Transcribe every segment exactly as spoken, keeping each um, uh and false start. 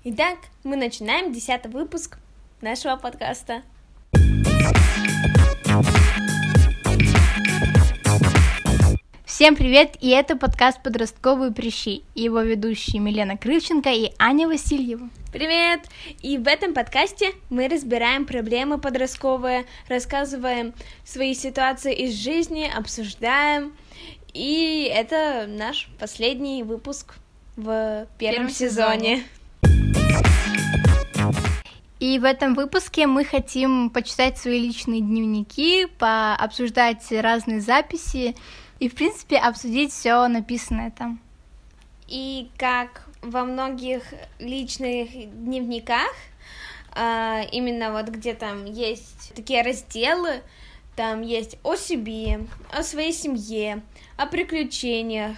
Итак, мы начинаем десятый выпуск нашего подкаста. Всем привет, и это подкаст «Подростковые прыщи», его ведущие Милена Крывченко и Аня Васильева. Привет! И в этом подкасте мы разбираем проблемы подростковые, рассказываем свои ситуации из жизни, обсуждаем, и это наш последний выпуск в первом, первом сезоне. И в этом выпуске мы хотим почитать свои личные дневники, пообсуждать разные записи и, в принципе, обсудить все написанное там. И как во многих личных дневниках, именно вот где там есть такие разделы, там есть о себе, о своей семье, о приключениях,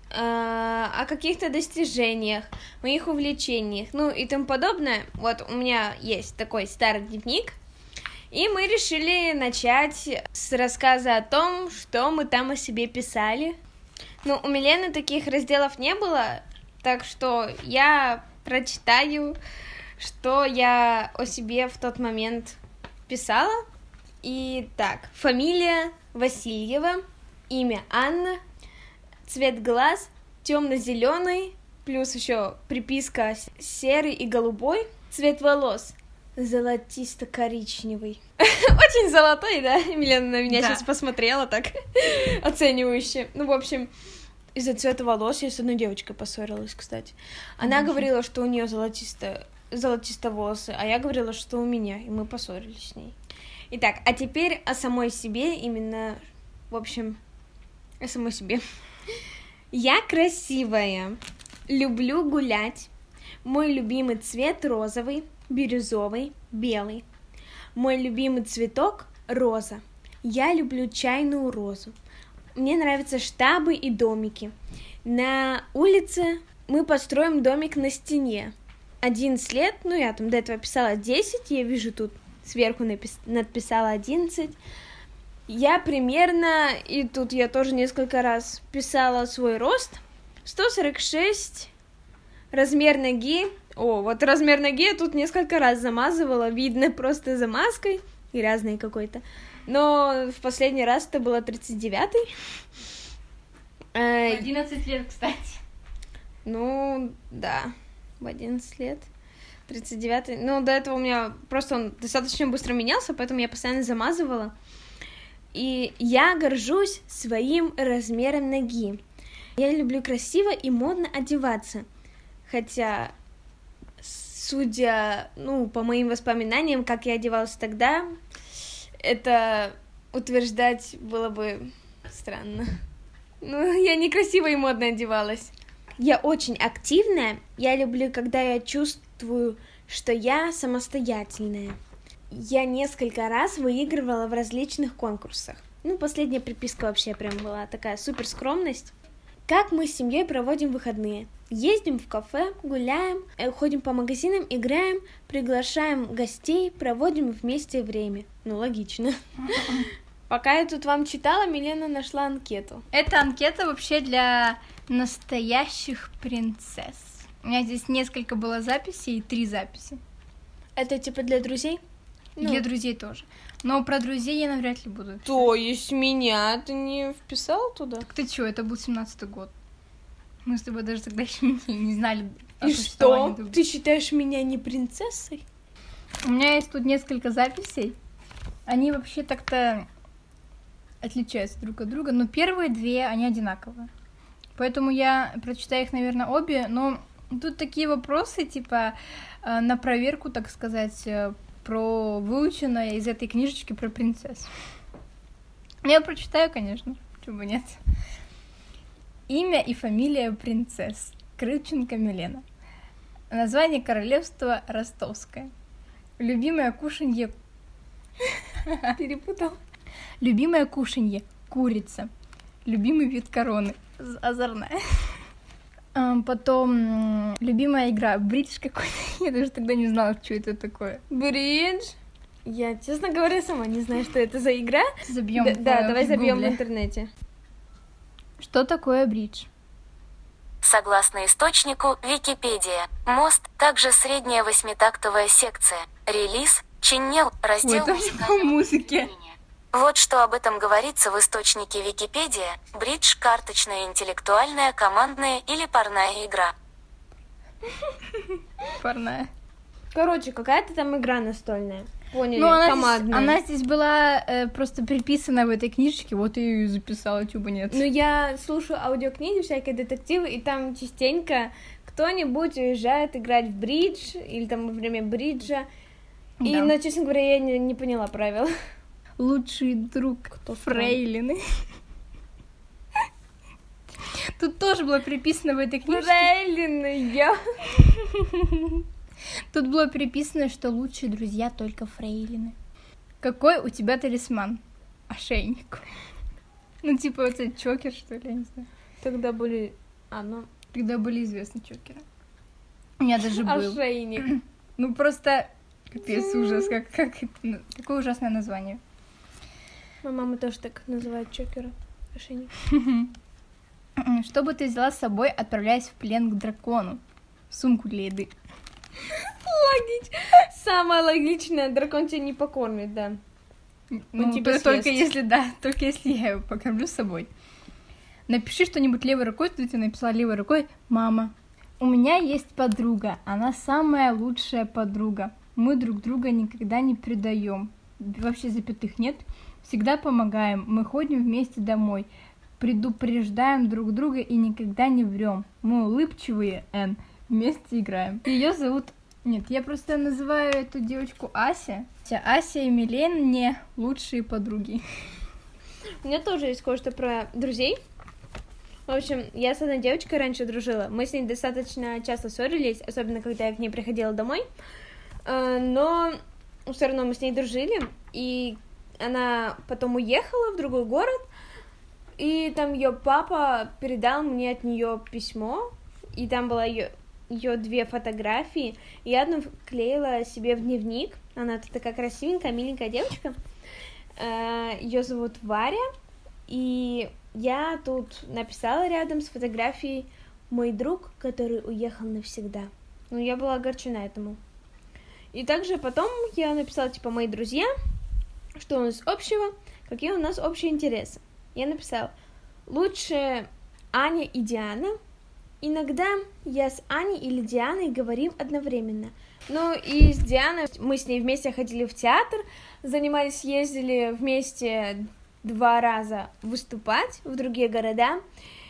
о каких-то достижениях, моих увлечениях, ну и тому подобное. Вот у меня есть такой старый дневник, и мы решили начать с рассказа о том, что мы там о себе писали. Ну, у Милены таких разделов не было, так что я прочитаю, что я о себе в тот момент писала. И так, фамилия Васильева, имя Анна, цвет глаз темно-зеленый, плюс еще приписка серый и голубой, цвет волос золотисто-коричневый. Очень золотой, да? Милена на меня да. Сейчас посмотрела так оценивающе. Ну, в общем, из-за цвета волос я с одной девочкой поссорилась, кстати. Она mm-hmm. говорила, что у нее золотисто золотисто волосы, а я говорила, что у меня, и мы поссорились с ней. Итак, а теперь о самой себе, именно, в общем, о самой себе. Я красивая, люблю гулять. Мой любимый цвет розовый, бирюзовый, белый. Мой любимый цветок роза. Я люблю чайную розу. Мне нравятся штабы и домики. На улице мы построим домик на стене. одиннадцать лет, ну я там до этого писала десять, я вижу тут сверху напис... написала одиннадцать. Я примерно, и тут я тоже несколько раз писала свой рост, сто сорок шесть, размер ноги, о, вот размер ноги я тут несколько раз замазывала, видно просто замазкой, грязной какой-то, но в последний раз это было тридцать девятый. В одиннадцать лет, кстати. Ну, да, в одиннадцать лет. тридцать девятый, ну, до этого у меня просто он достаточно быстро менялся, поэтому я постоянно замазывала. И я горжусь своим размером ноги. Я люблю красиво и модно одеваться. Хотя, судя, ну, по моим воспоминаниям, как я одевалась тогда, это утверждать было бы странно. Ну, я некрасиво и модно одевалась. Я очень активная. Я люблю, когда я чувствую, что я самостоятельная. Я несколько раз выигрывала в различных конкурсах. Ну, последняя приписка вообще прям была такая супер скромность. Как мы с семьей проводим выходные? Ездим в кафе, гуляем, ходим по магазинам, играем, приглашаем гостей, проводим вместе время. Ну, логично. Пока я тут вам читала, Милена нашла анкету. Это анкета вообще для настоящих принцесс. У меня здесь несколько было записей, три записи. Это типа для друзей? Ну. Для друзей тоже. Но про друзей я навряд ли буду писать. То есть меня ты не вписал туда? Так ты чё, это был семнадцатый год. Мы с тобой даже тогда еще не, не знали. И что? Ты считаешь меня не принцессой? У меня есть тут несколько записей. Они вообще так-то отличаются друг от друга, но первые две, они одинаковые. Поэтому я прочитаю их, наверное, обе, но тут такие вопросы, типа, на проверку, так сказать, про выученное из этой книжечки про принцесс. Я прочитаю, конечно, почему бы нет. Имя и фамилия принцесс. Крывченко Милена. Название королевства Ростовское. Любимое кушанье... Перепутал. Любимое кушанье. Курица. Любимый вид короны. Озорная. Потом любимая игра. Бридж какой-то. Я даже тогда не знала, что это такое. Бридж? Я, честно говоря, сама не знаю, что это за игра. Забьем. Да, да, давай забьем в интернете. Что такое бридж? Согласно источнику Википедия, мост – также средняя восьмитактовая секция. Релиз – чиннел, раздел Ой, тоже по музыке. Вот что об этом говорится в источнике Википедия. Бридж – карточная, интеллектуальная, командная или парная игра. Парная. Короче, какая-то там игра настольная. Поняли, Ну, она командная. здесь, она здесь была э, просто приписана в этой книжечке, вот я ее и записала, чего нет. Ну, я слушаю аудиокниги, всякие детективы, и там частенько кто-нибудь уезжает играть в бридж, или там во время бриджа. И, Да. ну, честно говоря, я не, не поняла правил. Лучший друг Кто фрейлины. Тут тоже было приписано в этой книжке. Фрейлины, я... Тут было приписано, что лучшие друзья только фрейлины. Какой у тебя талисман? Ошейник. Ну, типа, вот этот чокер, что ли, я не знаю. Тогда были... А, ну... Тогда были известны чокеры. У меня даже был. Ошейник. Ну, просто... Капец, ужас. Как, как это... ну, Какое ужасное название. Моя мама тоже так называет чокера. Ошейник. Что бы ты взяла с собой, отправляясь в плен к дракону? Сумку для еды. Логично. Самое логичное, дракон тебя не покормит, да. Ну, тебя то- только съест. если, да, только если я его покормлю с собой. Напиши что-нибудь левой рукой, тут я написала левой рукой «Мама». У меня есть подруга, она самая лучшая подруга. Мы друг друга никогда не предаем. Вообще запятых нет. Всегда помогаем, мы ходим вместе домой. Предупреждаем друг друга и никогда не врем. Мы улыбчивые, Н. Вместе играем. Ее зовут... Нет, я просто называю эту девочку Ася. Хотя Ася и Милен не лучшие подруги. У меня тоже есть кое-что про друзей. В общем, я с одной девочкой раньше дружила. Мы с ней достаточно часто ссорились, особенно когда я к ней приходила домой. Э, Но все равно мы с ней дружили. И она потом уехала в другой город. И там ее папа передал мне от нее письмо. И там была ее... ее две фотографии, и я одну клеила себе в дневник, она такая красивенькая, миленькая девочка, ее зовут Варя, и я тут написала рядом с фотографией «Мой друг, который уехал навсегда». Ну, я была огорчена этому. И также потом я написала, типа, «Мои друзья», что у нас общего, какие у нас общие интересы. Я написала «Лучше Аня и Диана». Иногда я с Аней или Дианой говорим одновременно. Ну и с Дианой мы с ней вместе ходили в театр, занимались, ездили вместе два раза выступать в другие города.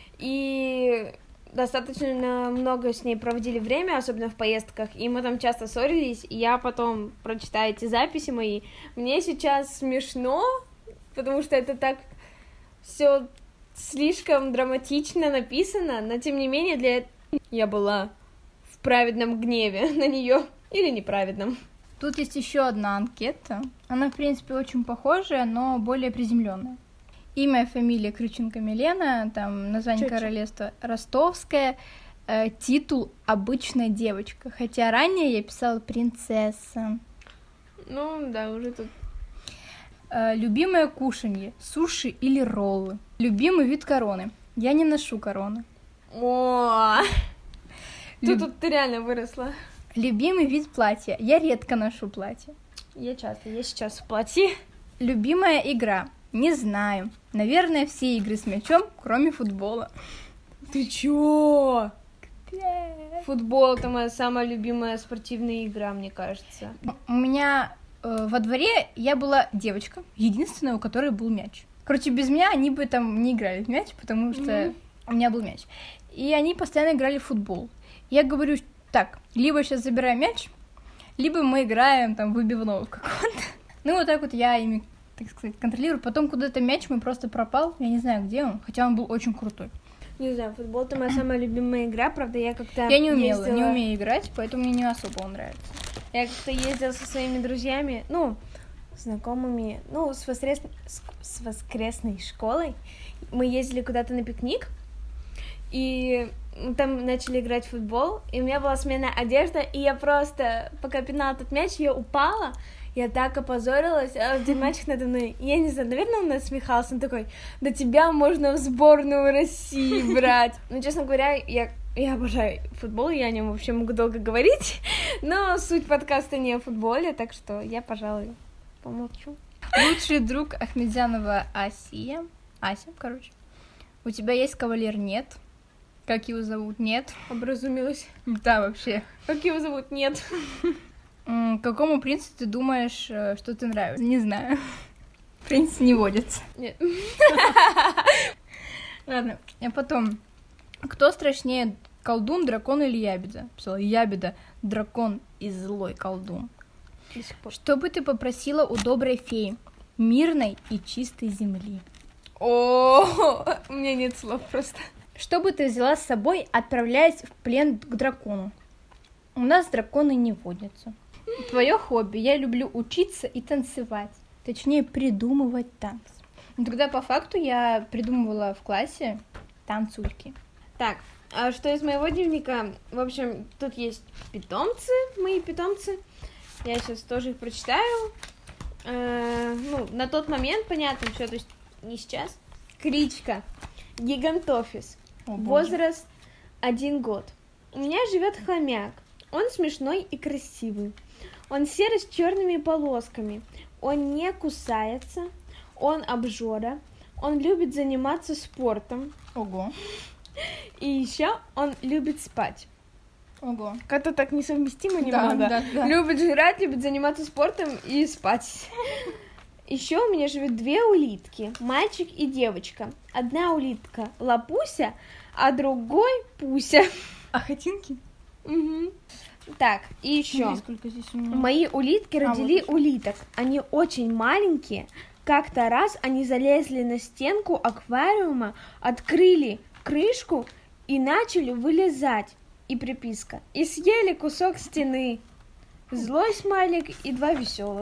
И достаточно много с ней проводили время, особенно в поездках. И мы там часто ссорились, и я потом прочитаю эти записи мои. Мне сейчас смешно, потому что это так все слишком драматично написано, но тем не менее для этого я была в праведном гневе на нее или неправедном. Тут есть еще одна анкета. Она, в принципе, очень похожая, но более приземленная. Имя, фамилия Крюченко Милена, там название Чё-чё? королевства Ростовское, э, титул «Обычная девочка», хотя ранее я писала «Принцесса». Ну да, уже тут. Э, любимое кушанье, суши или роллы. Любимый вид короны. Я не ношу короны. О, тут, Люб- тут ты реально выросла. Любимый вид платья. Я редко ношу платье. Я часто, я сейчас в платье. Любимая игра. Не знаю. Наверное, все игры с мячом, кроме футбола. Ты чё? Футбол — это моя самая любимая спортивная игра, мне кажется. У меня э, во дворе я была девочка, единственная, у которой был мяч. Короче, без меня они бы там не играли в мяч, потому что Мгм. у меня был мяч. И они постоянно играли в футбол. Я говорю, так, либо сейчас забираем мяч, либо мы играем там в выбивного какого-то. Ну, вот так вот я ими, так сказать, контролирую. Потом куда-то мяч мой просто пропал, я не знаю, где он, хотя он был очень крутой. Не знаю, футбол — это моя самая любимая игра, правда, я как-то Я не умела, не ездила- умею играть, поэтому мне не особо он нравится. Я как-то ездила со своими друзьями, ну, знакомыми, ну, с, воскрес... с- с воскресной школой. Мы ездили куда-то на пикник, и мы там начали играть в футбол, и у меня была сменная одежда, и я просто, пока пинала этот мяч, я упала, я так опозорилась, а один мальчик надо мной, я не знаю, наверное, он насмехался, он такой: да тебя можно в сборную России брать. Ну, честно говоря, я Я обожаю футбол, я о нем вообще могу долго говорить, но суть подкаста не о футболе, так что я, пожалуй, помолчу. Лучший друг Ахмедзянова Асия. Ася, короче. У тебя есть кавалер? Нет. Как его зовут? Нет. Образумилась. Да, вообще. Как его зовут? Нет. Какому принцу ты думаешь, что ты нравишься? Не знаю. Принц не водится. Нет. Ладно, а потом. Кто страшнее, колдун, дракон или ябеда? Писала ябеда, дракон и злой колдун. Что бы ты попросила у доброй феи? Мирной и чистой земли. О, у меня нет слов просто. Что бы ты взяла с собой, отправляясь в плен к дракону? У нас драконы не водятся. Твое хобби. Я люблю учиться и танцевать. Точнее, придумывать танцы. Но тогда по факту я придумывала в классе танцульки. Так, а что из моего дневника? В общем, тут есть питомцы, мои питомцы. Я сейчас тоже их прочитаю. Э, ну, на тот момент, понятно, все, то есть не сейчас. Кличка Гигантофис. О, Возраст один год. У меня живет хомяк. Он смешной и красивый. Он серый с черными полосками. Он не кусается. Он обжора. Он любит заниматься спортом. Ого. И еще он любит спать. Ого. Как-то так несовместимо Да, немного. да, да. Любит жрать, любит заниматься спортом и спать. Еще у меня живет две улитки, мальчик и девочка. Одна улитка Лапуся, а другой Пуся. Ахотинки? Угу. Так, и еще. Сколько здесь у меня? Мои улитки А, родили вот улиток. Они очень маленькие. Как-то раз они залезли на стенку аквариума, открыли крышку и начали вылезать. И приписка. И съели кусок стены. Злой смайлик и два веселых.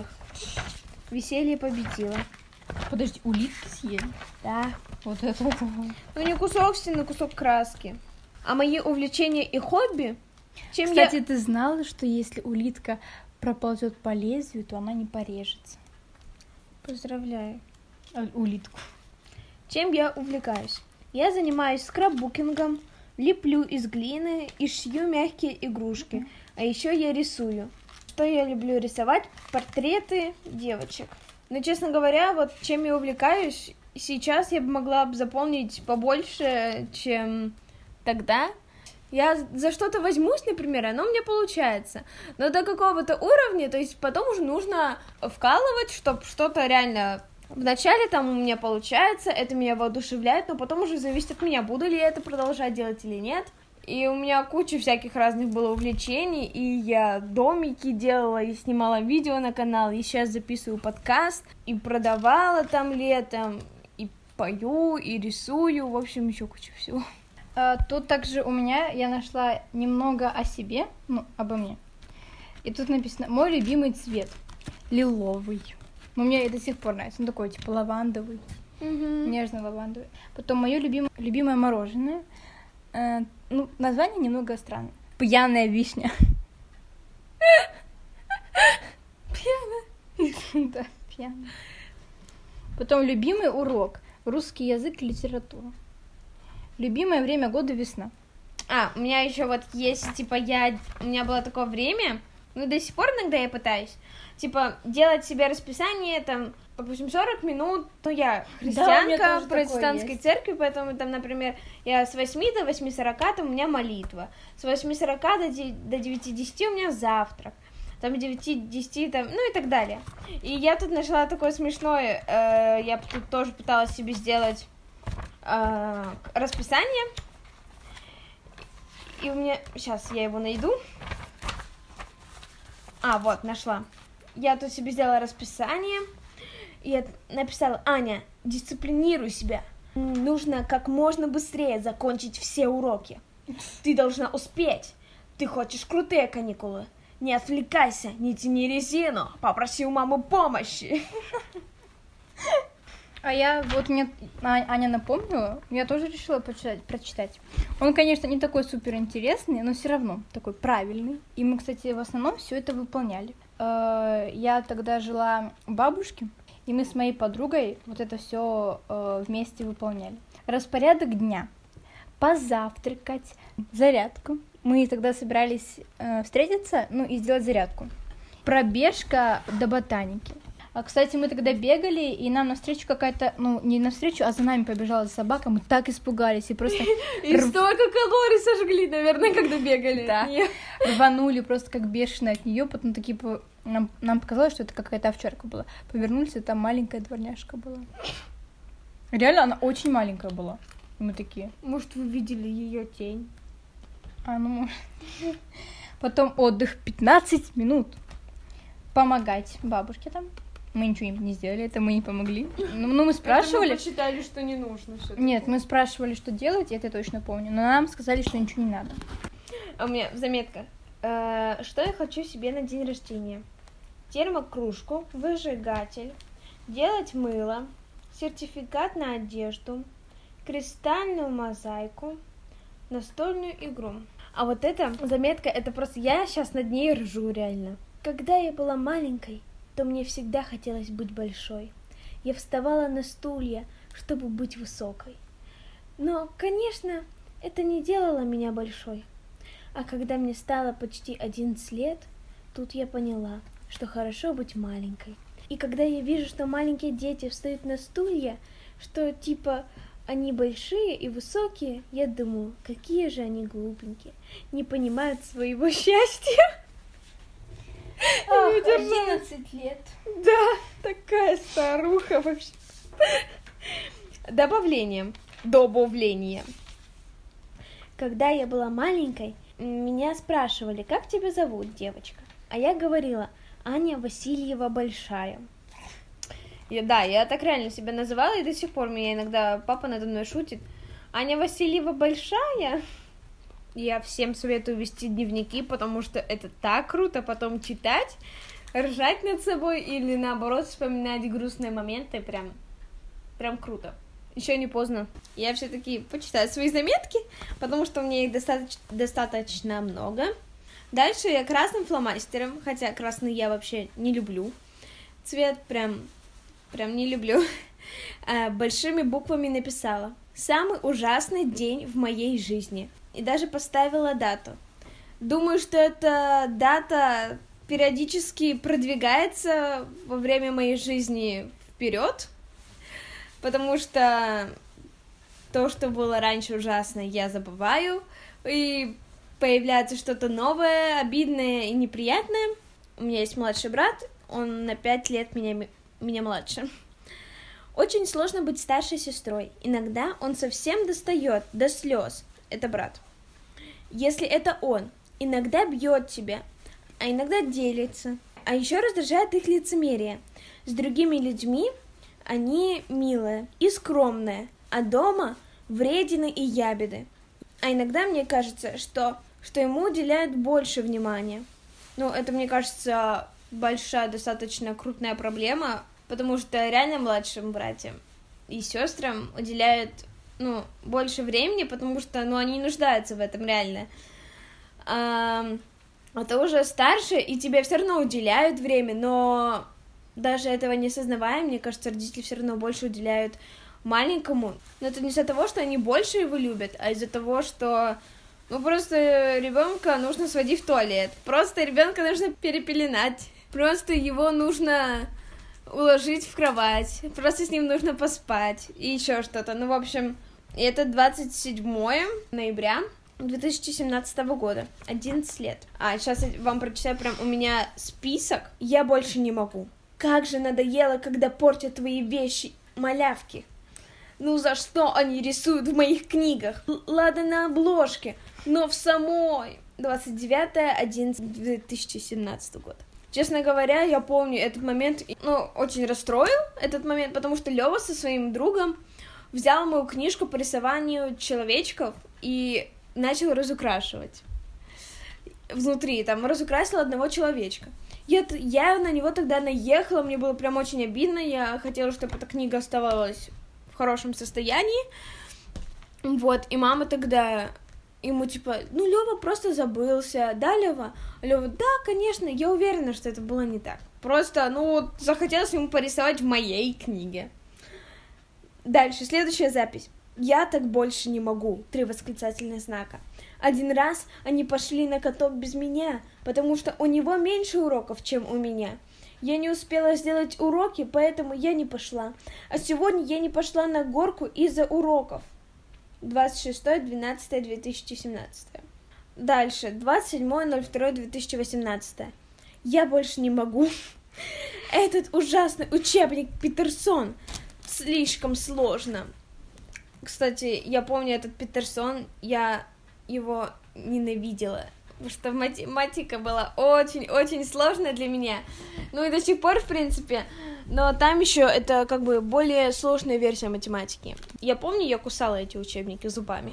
Веселье победило. Подожди, улитки съели? Да. Вот это вот. Ну не кусок стены, кусок краски. А мои увлечения и хобби? Чем Кстати, я... ты знала, что если улитка проползет по лезвию, то она не порежется? Поздравляю. А, улитку. Чем я увлекаюсь? Я занимаюсь скраббукингом, леплю из глины и шью мягкие игрушки. А еще я рисую. Что я люблю рисовать? Портреты девочек. Но, честно говоря, вот чем я увлекаюсь, сейчас я бы могла бы заполнить побольше, чем тогда. Я за что-то возьмусь, например, оно у меня получается. Но до какого-то уровня, то есть потом уже нужно вкалывать, чтобы что-то реально... Вначале там у меня получается, это меня воодушевляет, но потом уже зависит от меня, буду ли я это продолжать делать или нет. И у меня куча всяких разных было увлечений, и я домики делала, и снимала видео на канал, и сейчас записываю подкаст, и продавала там летом, и пою, и рисую, в общем, еще куча всего. А, тут также у меня, я нашла немного о себе, ну, обо мне. И тут написано, мой любимый цвет, лиловый. Но мне и до сих пор нравится, он такой, типа, лавандовый, Mm-hmm. нежно-лавандовый. Потом мое любимое, любимое мороженое, э, ну, название немного странное. Пьяная вишня. Пьяная? Да, пьяная. Потом любимый урок, русский язык и литература. Любимое время года весна. А, у меня еще вот есть, типа, я... У меня было такое время, ну, до сих пор иногда я пытаюсь, типа, делать себе расписание, там, допустим, сорок минут, ну, я христианка да, в протестантской церкви, поэтому, там, например, я с восьми до восьми сорока, там, у меня молитва, с восьми сорока до девяти десяти у меня завтрак, там, с девяти десяти, там, ну, и так далее. И я тут нашла такое смешное, э, я тут тоже пыталась себе сделать э, расписание, и у меня, сейчас я его найду. А, вот, нашла. Я тут себе сделала расписание, и я написала: Аня, дисциплинируй себя. Нужно как можно быстрее закончить все уроки. Ты должна успеть. Ты хочешь крутые каникулы. Не отвлекайся, не тяни резину. Попроси у мамы помощи. А я, вот мне Аня напомнила, я тоже решила прочитать, прочитать. Он, конечно, не такой супер интересный, но все равно такой правильный. И мы, кстати, в основном все это выполняли. Я тогда жила у бабушки, и мы с моей подругой вот это все вместе выполняли. Распорядок дня. позавтракать, зарядку. Мы тогда собирались э, встретиться, ну, и сделать зарядку. Пробежка до ботаники. А, кстати, мы тогда бегали, и нам навстречу какая-то, ну, не навстречу, а за нами побежала собака, мы так испугались, и просто... И столько калорий сожгли, наверное, когда бегали. Да, рванули просто как бешеные от нее, потом такие... Нам, нам показалось, что это какая-то овчарка была. Повернулись, и там маленькая дворняжка была. Реально, она очень маленькая была. Мы такие... Может, вы видели ее тень? А, ну, может. Потом отдых пятнадцать минут. Помогать бабушке там. Мы ничего им не сделали, это мы не помогли. Ну, ну мы спрашивали... Это мы посчитали, что не нужно. Нет, мы спрашивали, что делать, это я точно помню. Но нам сказали, что ничего не надо. А у меня заметка. Э, что я хочу себе на день рождения? Термокружку, выжигатель, делать мыло, сертификат на одежду, кристальную мозаику, настольную игру. А вот эта заметка, это просто я сейчас над ней ржу реально. Когда я была маленькой, то мне всегда хотелось быть большой. Я вставала на стулья, чтобы быть высокой. Но, конечно, это не делало меня большой. А когда мне стало почти одиннадцать лет, тут я поняла, что хорошо быть маленькой. И когда я вижу, что маленькие дети встают на стулья, что типа они большие и высокие, я думаю, какие же они глупенькие, не понимают своего счастья. Ах, одиннадцать лет. Да, такая старуха вообще. Добавление. Добавление. Когда я была маленькой, меня спрашивали, как тебя зовут, девочка? А я говорила, Аня Васильева Большая. Я, да, я так реально себя называла, и до сих пор меня иногда папа надо мной шутит. Аня Васильева Большая? Я всем советую вести дневники, потому что это так круто потом читать, ржать над собой или наоборот вспоминать грустные моменты, прям, прям круто. Еще не поздно. Я все-таки почитаю свои заметки, потому что у меня их достаточно, достаточно много. Дальше я красным фломастером, хотя красный я вообще не люблю. Цвет прям, прям не люблю. Большими буквами написала: «Самый ужасный день в моей жизни». И даже поставила дату. Думаю, что эта дата периодически продвигается во время моей жизни вперед, потому что то, что было раньше ужасно, я забываю, и появляется что-то новое, обидное и неприятное. У меня есть младший брат, он на пять лет меня, меня младше. Очень сложно быть старшей сестрой. Иногда он совсем достает до слез. Это брат. Если это он, иногда бьет тебя, а иногда делится. А еще раздражает их лицемерие. С другими людьми они милые и скромные, а дома вредины и ябеды. А иногда мне кажется, что, что ему уделяют больше внимания. Ну, это, мне кажется, большая, достаточно крупная проблема, потому что реально младшим братьям и сестрам уделяют, ну, больше времени, потому что, ну, они нуждаются в этом реально. А, а ты уже старше, и тебе все равно уделяют время, но даже этого не осознавая, мне кажется, родители все равно больше уделяют маленькому. Но это не из-за того, что они больше его любят, а из-за того, что, ну, просто ребенка нужно сводить в туалет, просто ребенка нужно перепеленать, просто его нужно уложить в кровать, просто с ним нужно поспать и еще что-то. Ну, в общем, это двадцать седьмое ноября две тысячи семнадцатого года, одиннадцать лет. А сейчас я вам прочитаю, прям у меня список. Я больше не могу. Как же надоело, когда портят твои вещи малявки. Ну за что они рисуют в моих книгах? Л- ладно, на обложке, но в самой. двадцать девятое одиннадцатое две тысячи семнадцатого года. Честно говоря, я помню этот момент, ну, очень расстроил этот момент, потому что Лёва со своим другом взял мою книжку по рисованию человечков и начал разукрашивать. Внутри, там, разукрасил одного человечка. Я, я на него тогда наехала, мне было прям очень обидно, я хотела, чтобы эта книга оставалась в хорошем состоянии. Вот, и мама тогда ему типа, ну, Лёва просто забылся, да, Лёва? Лёва, да, конечно, я уверена, что это было не так. Просто, ну, вот, захотелось ему порисовать в моей книге. Дальше, следующая запись. Я так больше не могу. Три восклицательных знака. Один раз они пошли на каток без меня, потому что у него меньше уроков, чем у меня. Я не успела сделать уроки, поэтому я не пошла. А сегодня я не пошла на горку из-за уроков. двадцать шестое двенадцатое две тысячи семнадцатое. Дальше. двадцать седьмое ноль второе две тысячи восемнадцатое. Я больше не могу. Этот ужасный учебник Питерсон. Слишком сложно. Кстати, я помню этот Питерсон, я его ненавидела, потому что математика была очень-очень сложная для меня. Ну и до сих пор, в принципе, но там еще это как бы более сложная версия математики. Я помню, я кусала эти учебники зубами.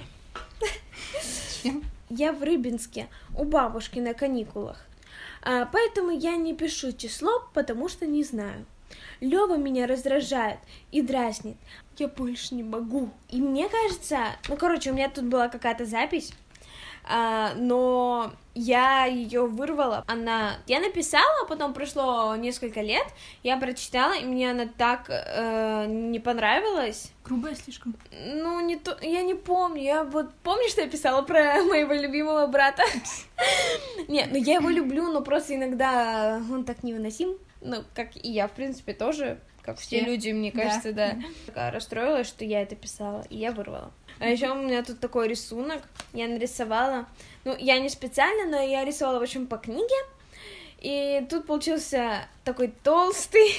Я в Рыбинске у бабушки на каникулах, поэтому я не пишу число, потому что не знаю. Лёва меня раздражает и дразнит. Я больше не могу. И мне кажется, ну, короче, у меня тут была какая-то запись, а, но я ее вырвала. Она, я написала, потом прошло несколько лет, я прочитала, и мне она так э, не понравилась. Грубая слишком. Ну, не то, я не помню. Я вот помню, что я писала про моего любимого брата. Нет, ну я его люблю, но просто иногда он так невыносим. Ну, как и я, в принципе, тоже, как все, все люди, мне кажется, да. да. Такая расстроилась, что я это писала, и я вырвала. А еще у меня тут такой рисунок, я нарисовала, ну, я не специально, но я рисовала, в общем, по книге, и тут получился такой толстый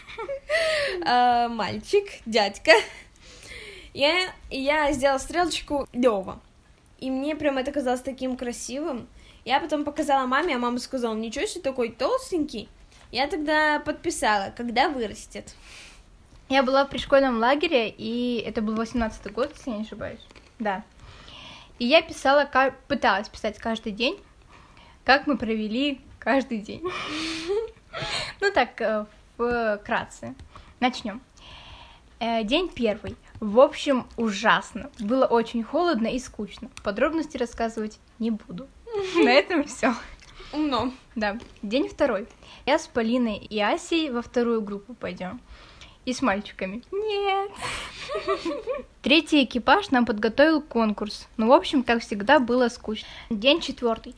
мальчик, дядька. Я, я сделала стрелочку Лёва, и мне прям это казалось таким красивым. Я потом показала маме, а мама сказала, ничего себе, такой толстенький. Я тогда подписала, когда вырастет. Я была в пришкольном лагере, и это был восемнадцатый год, если я не ошибаюсь. Да. И я писала, пыталась писать каждый день, как мы провели каждый день. Ну так, вкратце. Начнем. День первый. В общем, ужасно. Было очень холодно и скучно. Подробности рассказывать не буду. На этом все. Умно. Да. День второй. Я с Полиной и Асей во вторую группу пойдем. И с мальчиками. Нет. Третий экипаж нам подготовил конкурс. Ну, в общем, как всегда, было скучно. День четвертый.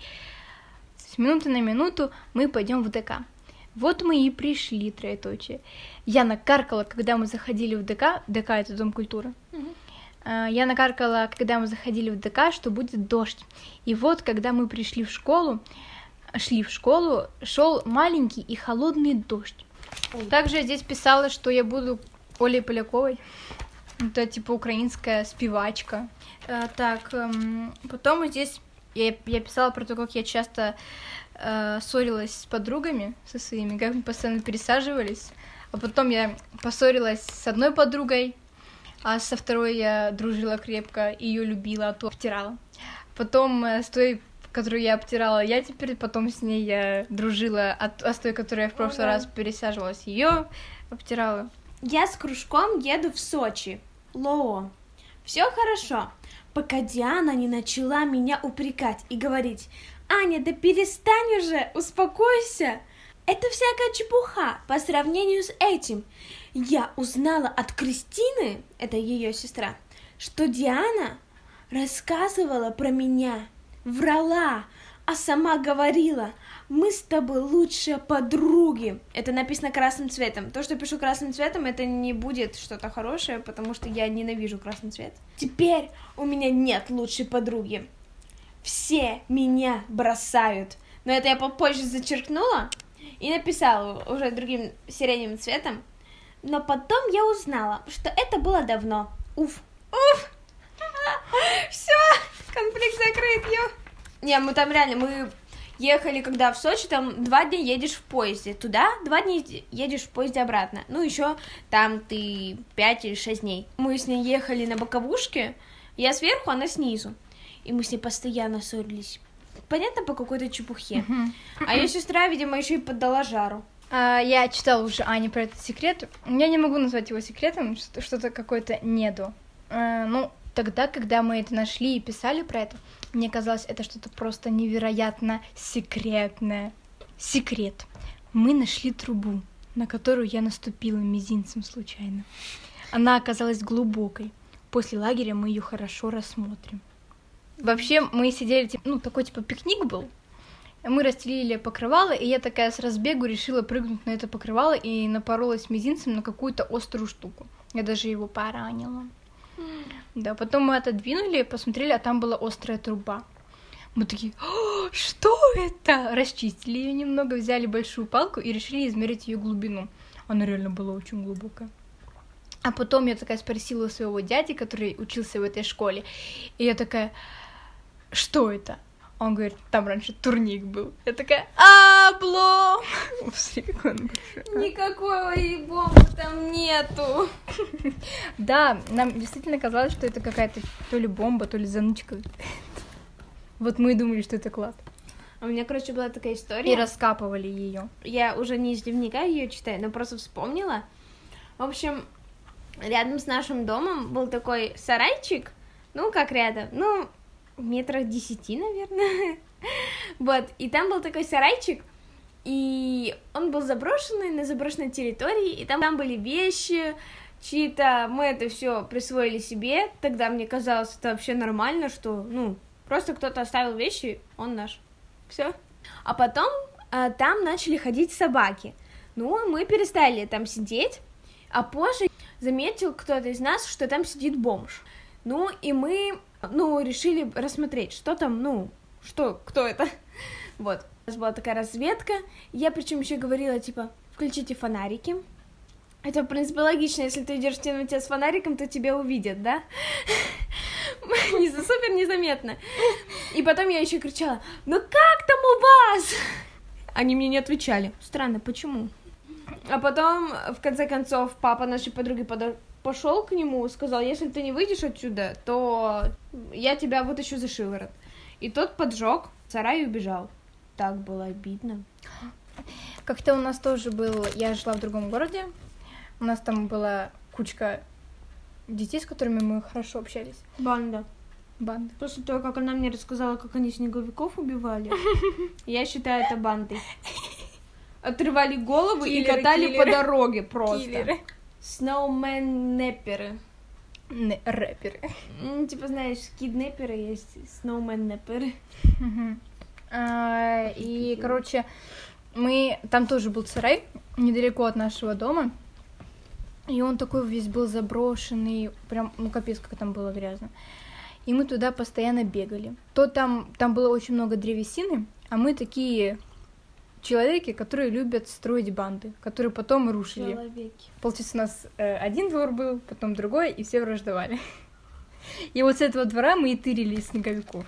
С минуты на минуту мы пойдем в ДК. Вот мы и пришли, троеточие. Я накаркала, когда мы заходили в ДК. ДК — это Дом культуры. Угу. Я накаркала, когда мы заходили в ДК, что будет дождь. И вот, когда мы пришли в школу, шли в школу, шел маленький и холодный дождь. Ой. Также я здесь писала, что я буду Олей Поляковой. Это типа украинская спевачка. А, так, эм, потом здесь я, я писала про то, как я часто э, ссорилась с подругами со своими, как мы постоянно пересаживались. А потом я поссорилась с одной подругой, а со второй я дружила крепко, ее любила, а то обтирала. Потом э, с той, которую я обтирала, я теперь потом с ней я дружила, а, а с той, которую я в прошлый ага. раз пересаживалась, ее обтирала. Я с кружком еду в Сочи. Лоо. Все хорошо, пока Диана не начала меня упрекать и говорить: «Аня, да перестань уже, успокойся. Это всякая чепуха по сравнению с этим». Я узнала от Кристины, это ее сестра, что Диана рассказывала про меня, врала, а сама говорила: «Мы с тобой лучшие подруги». Это написано красным цветом. То, что я пишу красным цветом, это не будет что-то хорошее, потому что я ненавижу красный цвет. Теперь у меня нет лучшей подруги. Все меня бросают. Но это я попозже зачеркнула и написала уже другим сиреневым цветом. Но потом я узнала, что это было давно. Уф. Уф. Все, конфликт закрыт, ё. Не, мы там реально, мы ехали, когда в Сочи, там два дня едешь в поезде туда, два дня едешь в поезде обратно. Ну, еще там ты пять или шесть дней. Мы с ней ехали на боковушке, я сверху, она снизу. И мы с ней постоянно ссорились. Понятно, по какой-то чепухе. А ее сестра, видимо, еще и поддала жару. А, я читала уже Ане про этот секрет. Я не могу назвать его секретом, что-то какое-то недо. А, ну, тогда, когда мы это нашли и писали про это, мне казалось, это что-то просто невероятно секретное. Секрет. Мы нашли трубу, на которую я наступила мизинцем случайно. Она оказалась глубокой, после лагеря мы ее хорошо рассмотрим. Вообще, мы сидели, ну, такой, типа, пикник был. Мы расстелили покрывало, и я такая с разбегу решила прыгнуть на это покрывало и напоролась мизинцем на какую-то острую штуку. Я даже его поранила. Mm. Да, потом мы отодвинули, посмотрели, а там была острая труба. Мы такие, что это? Расчистили ее немного, взяли большую палку и решили измерить ее глубину. Она реально была очень глубокая. А потом я такая спросила у своего дяди, который учился в этой школе, и я такая, что это? Он говорит, там раньше турник был. Я такая, облом! Никакой бомбы там нету. Да, нам действительно казалось, что это какая-то то ли бомба, то ли занучка. Вот мы и думали, что это клад. У меня, короче, была такая история. И раскапывали ее. Я уже не из дневника ее читаю, но просто вспомнила. В общем, рядом с нашим домом был такой сарайчик. Ну, как рядом? Ну, метрах десяти, наверное. Вот, и там был такой сарайчик, и он был заброшенный, на заброшенной территории, и там, там были вещи чьи-то, мы это все присвоили себе. Тогда мне казалось, это вообще нормально, что, ну, просто кто-то оставил вещи, он наш. Все. А потом а, там начали ходить собаки. Ну, мы перестали там сидеть, а позже заметил кто-то из нас, что там сидит бомж. Ну, и мы, ну, решили рассмотреть, что там, ну, что, кто это. Вот. У нас была такая разведка. Я причем еще говорила, типа, включите фонарики. Это, в принципе, логично, если ты идешь в темноте с фонариком, то тебя увидят, да? Не супер незаметно. И потом я еще кричала, ну как там у вас? Они мне не отвечали. Странно, почему? А потом, в конце концов, папа нашей подруги подо... пошел к нему, сказал, если ты не выйдешь отсюда, то я тебя вытащу за шиворот. И тот поджег сарай и убежал. Так было обидно. Как-то у нас тоже был, я жила в другом городе, у нас там была кучка детей, с которыми мы хорошо общались. Банда. Банда. После того, как она мне рассказала, как они снеговиков убивали, я считаю это бандой. Отрывали головы и катали по дороге просто. Сноумен-непперы. Рэперы. Ну, типа, знаешь, киднепперы есть, сноумен-непперы. И, короче, мы... Там тоже был сарай, недалеко от нашего дома. И он такой весь был заброшенный, прям, ну, капец, как там было грязно. И мы туда постоянно бегали. То там, там было очень много древесины, а мы такие человеки, которые любят строить банды, которые потом рушили. Человеки. Получается, у нас э, один двор был, потом другой, и все враждовали. И вот с этого двора мы и тырили из снеговиков.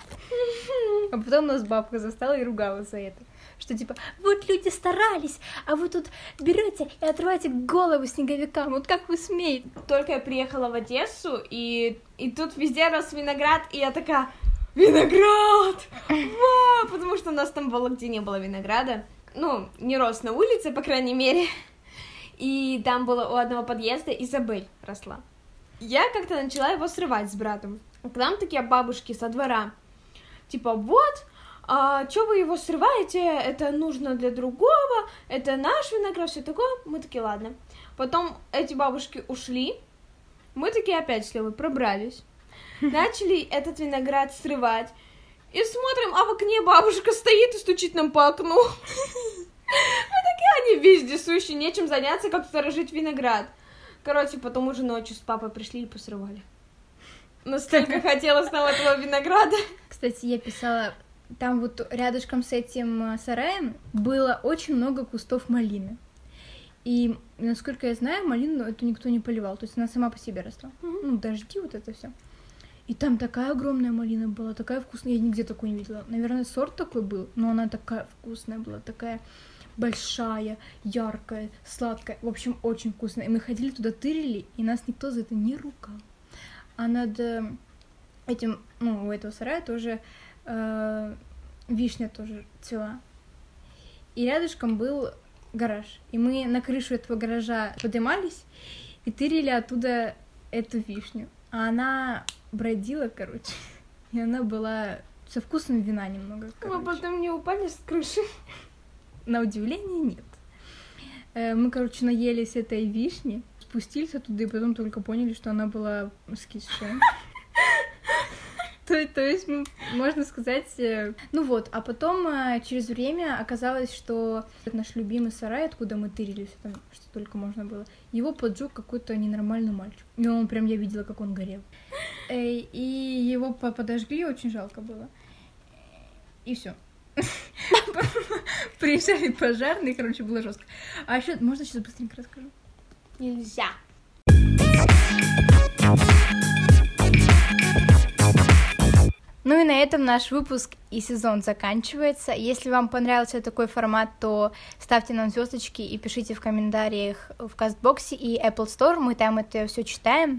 А потом нас бабка застала и ругала за это. Что типа, вот люди старались, а вы тут берете и отрываете голову снеговикам. Вот как вы смеете? Только я приехала в Одессу, и, и тут везде рос виноград, и я такая, виноград! Вау! Потому что у нас там в Вологде не было винограда. Ну, не рос на улице, по крайней мере. И там было у одного подъезда Изабель росла. Я как-то начала его срывать с братом. К нам такие бабушки со двора. Типа, вот, а чё вы его срываете, это нужно для другого, это наш виноград, все такое. Мы такие, ладно. Потом эти бабушки ушли, мы такие опять с Левой пробрались, начали этот виноград срывать, и смотрим, а в окне бабушка стоит и стучит нам по окну. Мы такие, они вездесущие, нечем заняться, как сторожить виноград. Короче, потом уже ночью с папой пришли и посрывали. Настолько хотелось нам этого винограда. Кстати, я писала, там вот рядышком с этим сараем было очень много кустов малины. И, насколько я знаю, малину эту никто не поливал, то есть она сама по себе росла. Mm-hmm. Ну, дожди, вот это все. И там такая огромная малина была, такая вкусная, я нигде такой не видела. Наверное, сорт такой был, но она такая вкусная была, такая большая, яркая, сладкая. В общем, очень вкусная. И мы ходили туда, тырили, и нас никто за это не ругал. А над этим, ну, у этого сарая тоже э, вишня тоже цвела. И рядышком был гараж. И мы на крышу этого гаража поднимались и тырили оттуда эту вишню. А она бродила, короче, и она была со вкусом вина немного, короче. Вы потом не упали с крыши? На удивление, нет. Э, мы, короче, наелись этой вишни. спустились оттуда и потом только поняли, что она была скисшая. То, то есть, можно сказать... Ну вот, а потом через время оказалось, что наш любимый сарай, откуда мы тырились, там что только можно было, его поджег какой-то ненормальный мальчик. И он прям, я видела, как он горел. И его подожгли, очень жалко было. И все. Приезжали пожарные, короче, было жестко. А еще, можно сейчас быстренько расскажу? Нельзя. Ну и на этом наш выпуск и сезон заканчивается. Если вам понравился такой формат, то ставьте нам звездочки и пишите в комментариях в Кастбоксе и Apple Store. Мы там это все читаем.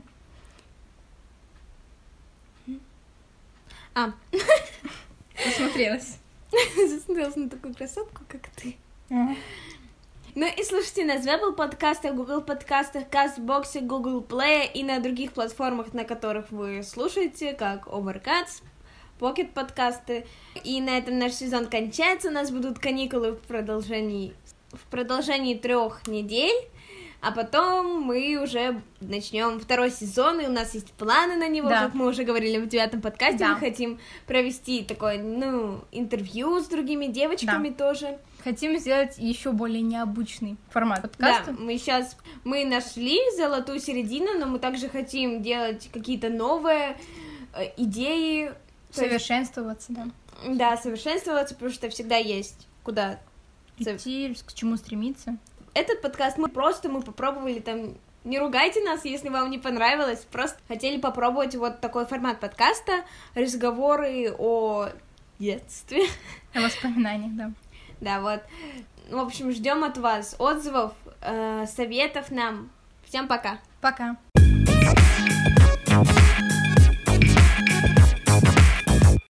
А. Засмотрелась. Засмотрелась на такую красотку, как ты. Ага. Ну и слушайте нас в Apple подкастах, Google подкастах, Кастбоксе, Google Play и на других платформах, на которых вы слушаете, как Overcast, Pocket подкасты. И на этом наш сезон кончается. У нас будут каникулы в продолжении, в продолжении трех недель. А потом мы уже начнем второй сезон, и у нас есть планы на него, да. Как мы уже говорили в девятом подкасте. Да. Мы хотим провести такое, ну, интервью с другими девочками, да. Тоже. Хотим сделать еще более необычный формат подкаста. Да, мы сейчас, мы нашли золотую середину, но мы также хотим делать какие-то новые э, идеи. Совершенствоваться, да. Да, совершенствоваться, потому что всегда есть куда идти, к чему стремиться. Этот подкаст мы просто, мы попробовали там, не ругайте нас, если вам не понравилось, просто хотели попробовать вот такой формат подкаста, разговоры о детстве. О воспоминаниях, да. Да, вот. В общем, ждем от вас отзывов, э, советов нам. Всем пока. Пока.